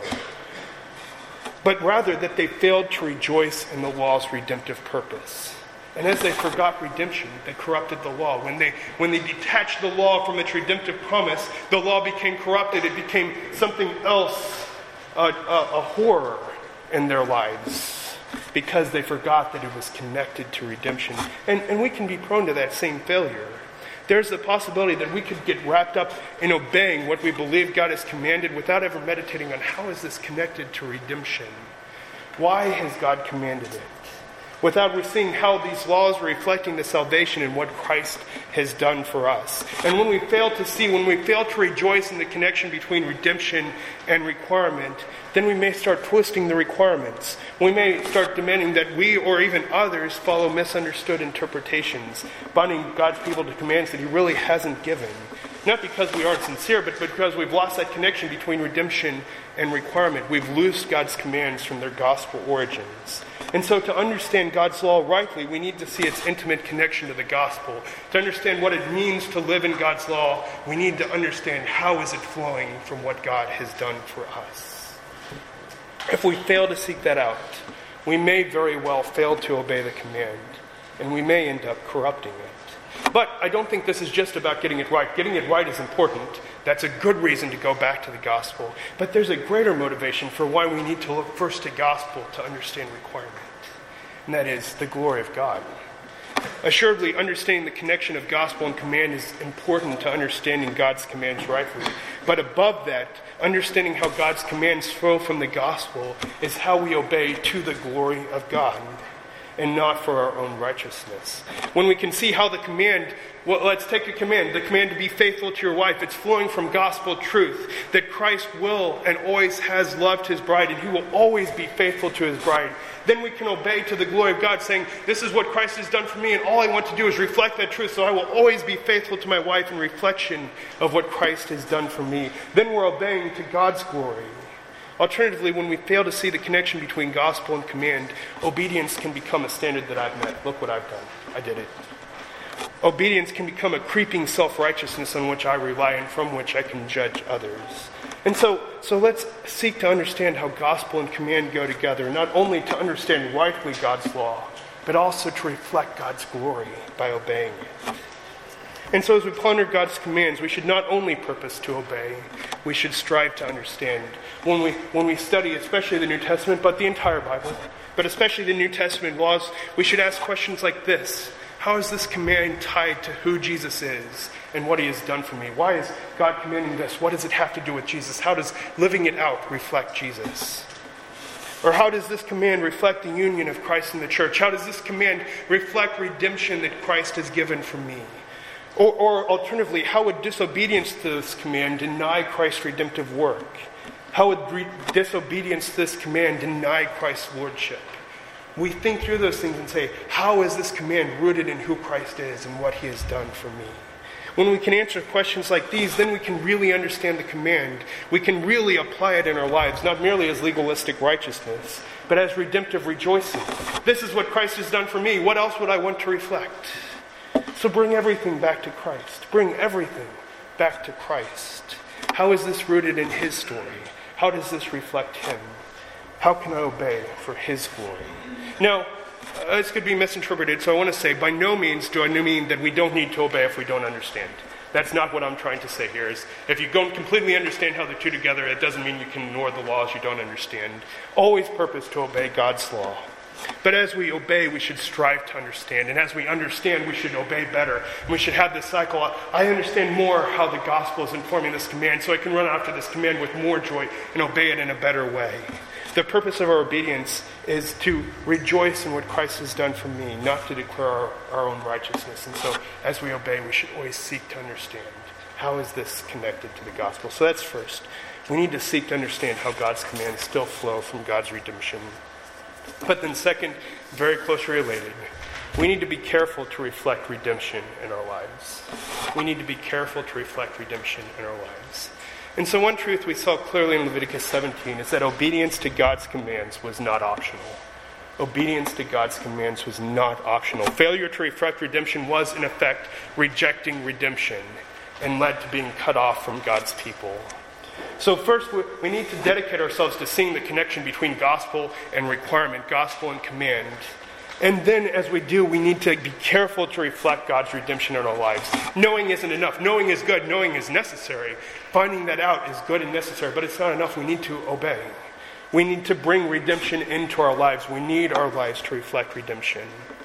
A: But rather that they failed to rejoice in the law's redemptive purpose. And as they forgot redemption, they corrupted the law. When they detached the law from its redemptive promise, the law became corrupted. It became something else, a horror in their lives, because they forgot that it was connected to redemption. And we can be prone to that same failure. There's the possibility that we could get wrapped up in obeying what we believe God has commanded without ever meditating on how is this connected to redemption? Why has God commanded it? Without seeing how these laws are reflecting the salvation and what Christ has done for us. And when we fail to see, when we fail to rejoice in the connection between redemption and requirement, then we may start twisting the requirements. We may start demanding that we or even others follow misunderstood interpretations, binding God's people to commands that he really hasn't given. Not because we aren't sincere, but because we've lost that connection between redemption and requirement. We've loosed God's commands from their gospel origins. And so to understand God's law rightly, we need to see its intimate connection to the gospel. To understand what it means to live in God's law, we need to understand how is it flowing from what God has done for us. If we fail to seek that out, we may very well fail to obey the command, and we may end up corrupting it. But I don't think this is just about getting it right. Getting it right is important. That's a good reason to go back to the gospel. But there's a greater motivation for why we need to look first to gospel to understand requirement. And that is the glory of God. Assuredly, understanding the connection of gospel and command is important to understanding God's commands rightly. But above that, understanding how God's commands flow from the gospel is how we obey to the glory of God, and not for our own righteousness. When we can see how the command, well, let's take a command, the command to be faithful to your wife, it's flowing from gospel truth, that Christ will and always has loved his bride, and he will always be faithful to his bride. Then we can obey to the glory of God, saying, this is what Christ has done for me, and all I want to do is reflect that truth, so I will always be faithful to my wife in reflection of what Christ has done for me. Then we're obeying to God's glory. Alternatively, when we fail to see the connection between gospel and command, obedience can become a standard that I've met. Look what I've done. I did it. Obedience can become a creeping self-righteousness on which I rely and from which I can judge others. And so let's seek to understand how gospel and command go together, not only to understand rightly God's law, but also to reflect God's glory by obeying it. And so as we ponder God's commands, we should not only purpose to obey, we should strive to understand. When we study, especially the New Testament, but the entire Bible, but especially the New Testament laws, we should ask questions like this. How is this command tied to who Jesus is and what he has done for me? Why is God commanding this? What does it have to do with Jesus? How does living it out reflect Jesus? Or how does this command reflect the union of Christ and the church? How does this command reflect redemption that Christ has given for me? Or alternatively, how would disobedience to this command deny Christ's redemptive work? How would disobedience to this command deny Christ's lordship? We think through those things and say, how is this command rooted in who Christ is and what he has done for me? When we can answer questions like these, then we can really understand the command. We can really apply it in our lives, not merely as legalistic righteousness, but as redemptive rejoicing. This is what Christ has done for me. What else would I want to reflect? So bring everything back to Christ. Bring everything back to Christ. How is this rooted in his story? How does this reflect him? How can I obey for his glory? Now, this could be misinterpreted, so I want to say, by no means do I mean that we don't need to obey if we don't understand. That's not what I'm trying to say here. Is if you don't completely understand how the two together, it doesn't mean you can ignore the laws you don't understand. Always purpose to obey God's law. But as we obey, we should strive to understand. And as we understand, we should obey better. And we should have this cycle. I understand more how the gospel is informing this command, so I can run after this command with more joy and obey it in a better way. The purpose of our obedience is to rejoice in what Christ has done for me, not to declare our own righteousness. And so as we obey, we should always seek to understand, how is this connected to the gospel? So that's first. We need to seek to understand how God's commands still flow from God's redemption. But then second, very closely related, we need to be careful to reflect redemption in our lives. We need to be careful to reflect redemption in our lives. And so one truth we saw clearly in Leviticus 17 is that obedience to God's commands was not optional. Obedience to God's commands was not optional. Failure to reflect redemption was, in effect, rejecting redemption and led to being cut off from God's people. So first, we need to dedicate ourselves to seeing the connection between gospel and requirement, gospel and command. And then as we do, we need to be careful to reflect God's redemption in our lives. Knowing isn't enough. Knowing is good. Knowing is necessary. Finding that out is good and necessary, but it's not enough. We need to obey. We need to bring redemption into our lives. We need our lives to reflect redemption.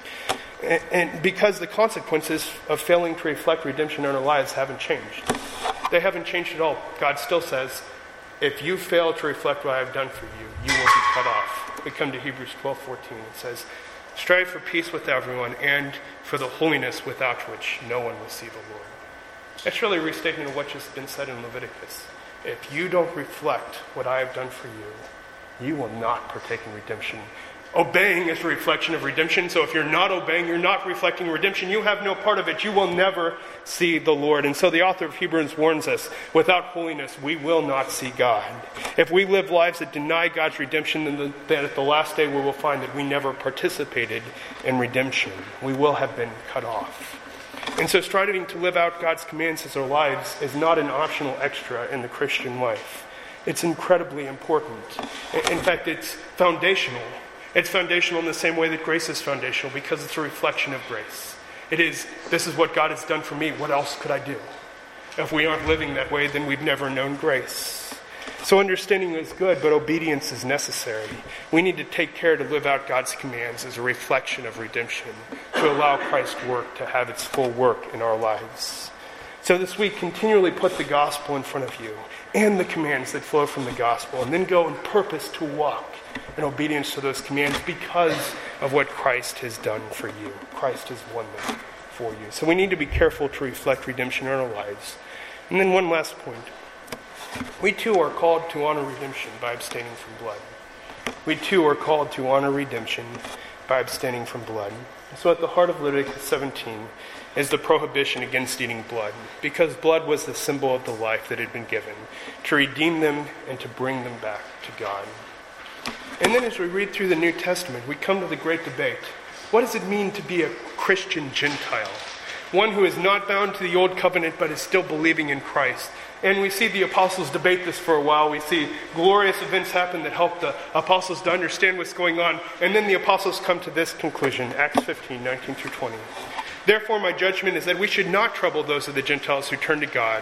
A: And because the consequences of failing to reflect redemption in our lives haven't changed. They haven't changed at all. God still says, if you fail to reflect what I have done for you, you will be cut off. We come to Hebrews 12:14. It says, strive for peace with everyone and for the holiness without which no one will see the Lord. That's really a restatement of what just been said in Leviticus. If you don't reflect what I have done for you, you will not partake in redemption. Obeying is a reflection of redemption. So if you're not obeying, you're not reflecting redemption. You have no part of it. You will never see the Lord. And so the author of Hebrews warns us, without holiness, we will not see God. If we live lives that deny God's redemption, then at the last day we will find that we never participated in redemption. We will have been cut off. And so striving to live out God's commands as our lives is not an optional extra in the Christian life. It's incredibly important. In fact, it's foundational. It's foundational in the same way that grace is foundational, because it's a reflection of grace. This is what God has done for me. What else could I do? If we aren't living that way, then we've never known grace. So understanding is good, but obedience is necessary. We need to take care to live out God's commands as a reflection of redemption, to allow Christ's work to have its full work in our lives. So this week, continually put the gospel in front of you and the commands that flow from the gospel, and then go and purpose to walk in obedience to those commands because of what Christ has done for you. Christ has won them for you. So we need to be careful to reflect redemption in our lives. And then one last point. We too are called to honor redemption by abstaining from blood. We too are called to honor redemption by abstaining from blood. So at the heart of Leviticus 17 is the prohibition against eating blood, because blood was the symbol of the life that had been given to redeem them and to bring them back to God. And then as we read through the New Testament, we come to the great debate. What does it mean to be a Christian Gentile? One who is not bound to the old covenant but is still believing in Christ. And we see the apostles debate this for a while. We see glorious events happen that help the apostles to understand what's going on. And then the apostles come to this conclusion, Acts 15, 19 through 20. Therefore, my judgment is that we should not trouble those of the Gentiles who turn to God.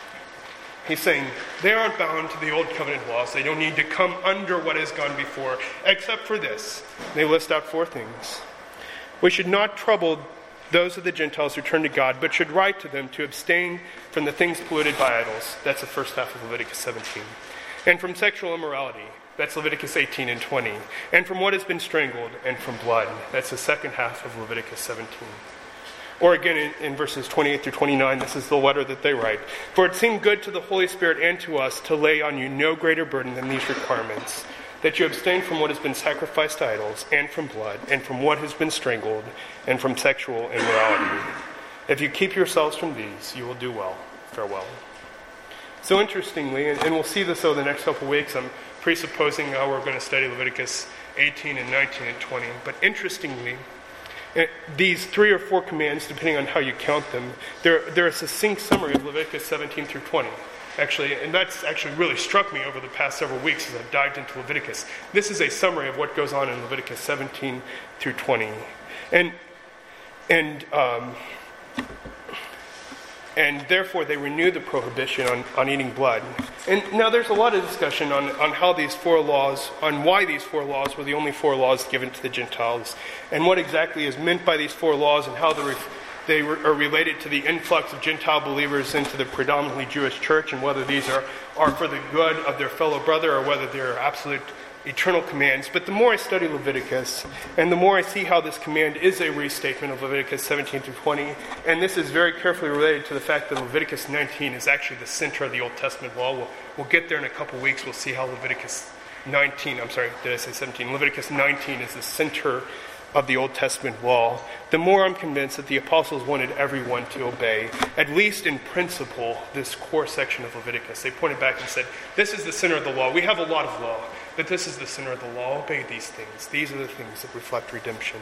A: He's saying they aren't bound to the old covenant laws. They don't need to come under what has gone before, except for this. They list out 4 things. We should not trouble those of the Gentiles who turn to God, but should write to them to abstain from the things polluted by idols. That's the first half of Leviticus 17. and from sexual immorality. That's Leviticus 18 and 20. And from what has been strangled, and from blood. That's the second half of Leviticus 17. Or again in verses 28 through 29, this is the letter that they write. For it seemed good to the Holy Spirit and to us to lay on you no greater burden than these requirements, that you abstain from what has been sacrificed to idols, and from blood, and from what has been strangled, and from sexual immorality. If you keep yourselves from these, you will do well. Farewell. So interestingly, and we'll see this over the next couple of weeks, I'm presupposing how we're going to study Leviticus 18 and 19 and 20. But interestingly, these 3 or 4 commands, depending on how you count them, they're a succinct summary of Leviticus 17 through 20. Actually, and that's actually really struck me over the past several weeks as I've dived into Leviticus. This is a summary of what goes on in Leviticus 17 through 20. And therefore they renew the prohibition on eating blood. And now there's a lot of discussion on how these 4 laws, on why these 4 laws were the only 4 laws given to the Gentiles, and what exactly is meant by these 4 laws, and how they are related to the influx of Gentile believers into the predominantly Jewish church, and whether these are for the good of their fellow brother, or whether they're absolute eternal commands. But the more I study Leviticus, and the more I see how this command is a restatement of Leviticus 17 through 20, and this is very carefully related to the fact that Leviticus 19 is actually the center of the Old Testament law. We'll get there in a couple weeks. We'll see how Leviticus 19 is the center of the Old Testament law. The more I'm convinced that the apostles wanted everyone to obey, at least in principle, this core section of Leviticus. They pointed back and said, this is the center of the law. We have a lot of law, but this is the center of the law. Obey these things. These are the things that reflect redemption.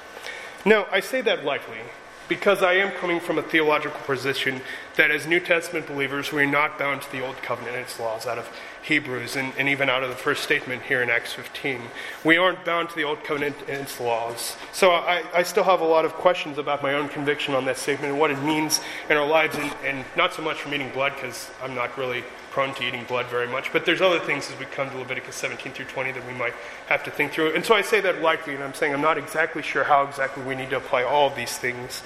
A: Now, I say that lightly because I am coming from a theological position that as New Testament believers, we're not bound to the Old Covenant and its laws out of Hebrews and even out of the first statement here in Acts 15. We aren't bound to the Old Covenant and its laws. So I still have a lot of questions about my own conviction on that statement and what it means in our lives, and not so much from eating blood, because I'm not really prone to eating blood very much, but there's other things as we come to Leviticus 17 through 20 that we might have to think through. And so I say that lightly, and I'm saying I'm not exactly sure how exactly we need to apply all of these things.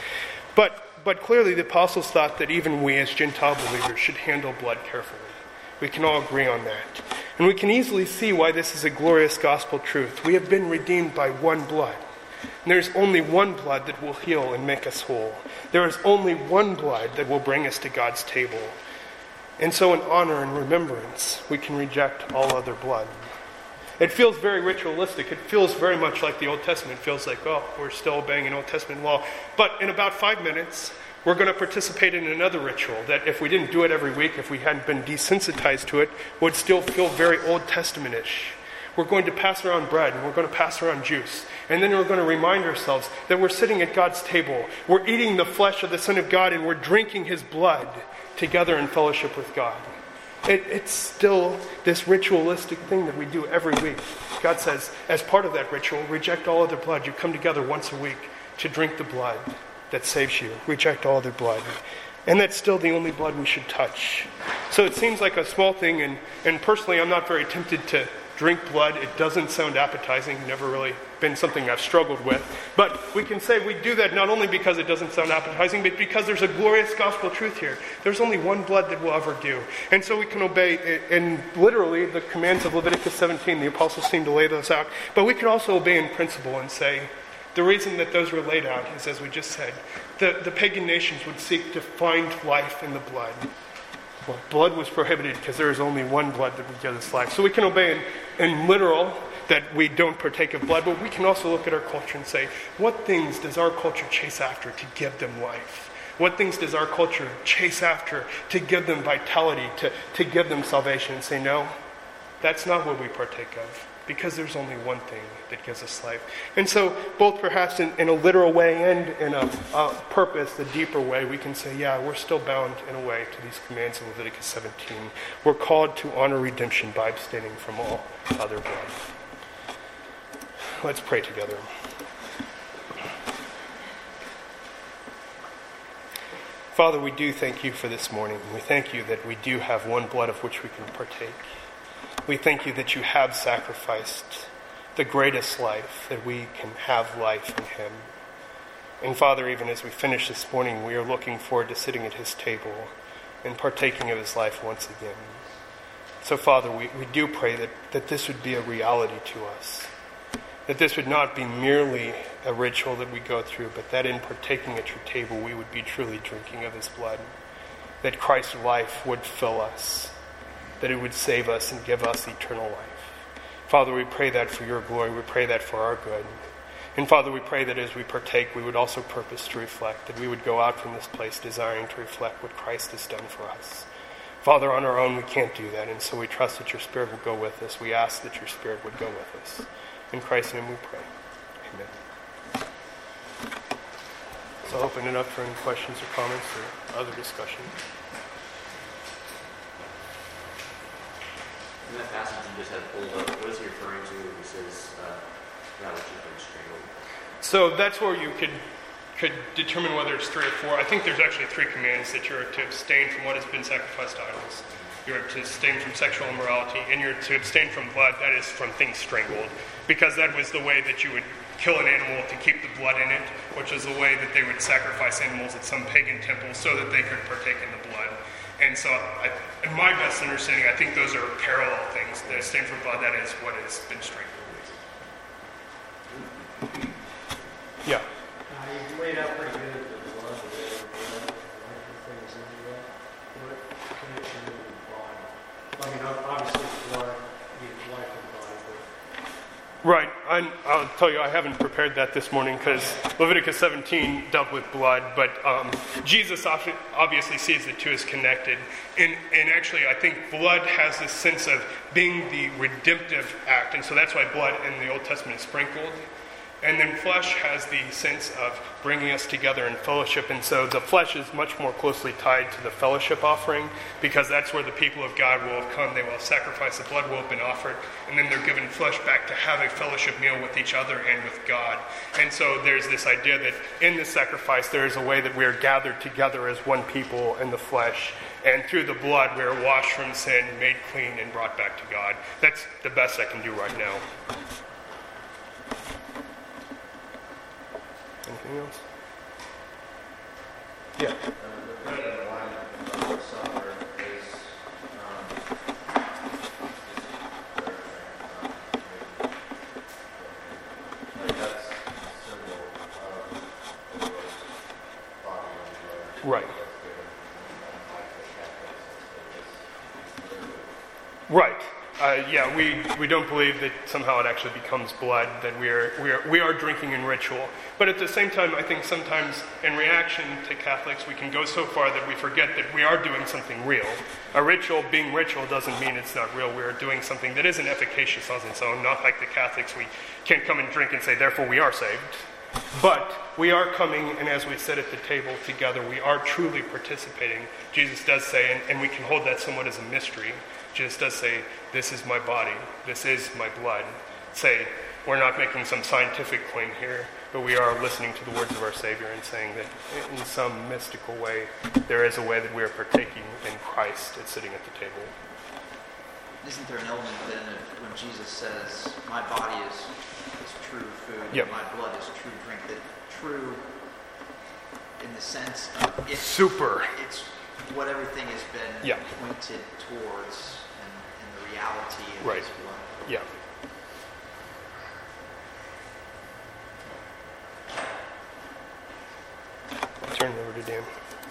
A: But clearly the apostles thought that even we as Gentile believers should handle blood carefully. We can all agree on that. And we can easily see why this is a glorious gospel truth. We have been redeemed by one blood. And there's only one blood that will heal and make us whole. There is only one blood that will bring us to God's table. And so in honor and remembrance, we can reject all other blood. It feels very ritualistic. It feels very much like the Old Testament. It feels like, oh, we're still obeying an Old Testament law. But in about 5 minutes, we're going to participate in another ritual that if we didn't do it every week, if we hadn't been desensitized to it, would still feel very Old Testament-ish. We're going to pass around bread, and we're going to pass around juice. And then we're going to remind ourselves that we're sitting at God's table. We're eating the flesh of the Son of God, and we're drinking His blood together in fellowship with God. It's still this ritualistic thing that we do every week. God says, as part of that ritual, reject all other blood. You come together once a week to drink the blood that saves you. Reject all other blood. And that's still the only blood we should touch. So it seems like a small thing, and personally I'm not very tempted to drink blood. It doesn't sound appetizing. Never really been something I've struggled with. But we can say we do that not only because it doesn't sound appetizing, but because there's a glorious gospel truth here. There's only one blood that we'll ever do. And so we can obey, and literally the commands of Leviticus 17, the apostles seem to lay those out. But we can also obey in principle and say, the reason that those were laid out is, as we just said, the pagan nations would seek to find life in the blood. Well, blood was prohibited because there is only one blood that would give us life. So we can obey in literal that we don't partake of blood, but we can also look at our culture and say, what things does our culture chase after to give them life? What things does our culture chase after to give them vitality, to give them salvation? And say, no, that's not what we partake of, because there's only one thing that gives us life. And so, both perhaps in a literal way and in a purpose, the deeper way, we can say, yeah, we're still bound in a way to these commands in Leviticus 17. We're called to honor redemption by abstaining from all other blood. Let's pray together. Father, we do thank you for this morning. We thank you that we do have one blood of which we can partake. We thank you that you have sacrificed the greatest life, that we can have life in him. And Father, even as we finish this morning, we are looking forward to sitting at his table and partaking of his life once again. So, Father, we do pray that this would be a reality to us. That this would not be merely a ritual that we go through, but that in partaking at your table, we would be truly drinking of his blood. That Christ's life would fill us. That it would save us and give us eternal life. Father, we pray that for your glory. We pray that for our good. And Father, we pray that as we partake, we would also purpose to reflect. That we would go out from this place desiring to reflect what Christ has done for us. Father, on our own, we can't do that, and so we trust that your Spirit will go with us. We ask that your Spirit would go with us. In Christ's name we pray. Amen. So I'll open it up for any questions or comments or other discussion.
B: In that passage you just had pulled up, what is he referring to when he says, that which has been strangled?
A: So that's where you could determine whether it's 3 or 4. I think there's actually 3 commands: that you're to abstain from what has been sacrificed to idols, you're to abstain from sexual immorality, and you're to abstain from blood, that is from things strangled, because that was the way that you would kill an animal to keep the blood in it, which is the way that they would sacrifice animals at some pagan temple so that they could partake in the blood. And so, in my best understanding, I think those are parallel things. The abstain from blood, that is what has been strangled. Yeah.
C: You've laid out pretty good the blood, the things in the what connection to the body. I mean, obviously blood gives life to the body, but...
A: Right. I'll tell you, I haven't prepared that this morning because Leviticus 17 dealt with blood, but Jesus obviously sees the two as connected. And actually, I think blood has this sense of being the redemptive act, and so that's why blood in the Old Testament is sprinkled. And then flesh has the sense of bringing us together in fellowship. And so the flesh is much more closely tied to the fellowship offering, because that's where the people of God will have come. They will have sacrificed. The blood will have been offered. And then they're given flesh back to have a fellowship meal with each other and with God. And so there's this idea that in this sacrifice, there is a way that we are gathered together as one people in the flesh. And through the blood, we are washed from sin, made clean, and brought back to God. That's the best I can do right now. Anything else? Yeah.
B: The bread and wine of the supper is like that's a symbol of the Lord's body and blood.
A: Right. Right. Yeah, we don't believe that somehow it actually becomes blood, that we are drinking in ritual. But at the same time, I think sometimes in reaction to Catholics, we can go so far that we forget that we are doing something real. A ritual being ritual doesn't mean it's not real. We are doing something that isn't efficacious on its own. Not like the Catholics, we can't come and drink and say, therefore we are saved. But we are coming, and as we sit at the table together, we are truly participating. Jesus does say, and we can hold that somewhat as a mystery, Jesus does say, this is my body, this is my blood. Say, we're not making some scientific claim here, but we are listening to the words of our Savior and saying that in some mystical way, there is a way that we are partaking in Christ at sitting at the table.
D: Isn't there an element then of when Jesus says, my body is true food,
A: yep,
D: and my blood is true drink, that true in the sense of it's what everything has been, yep, pointed towards and the reality of
A: right,
D: his blood.
A: Yeah. I'll turn it over to Dan.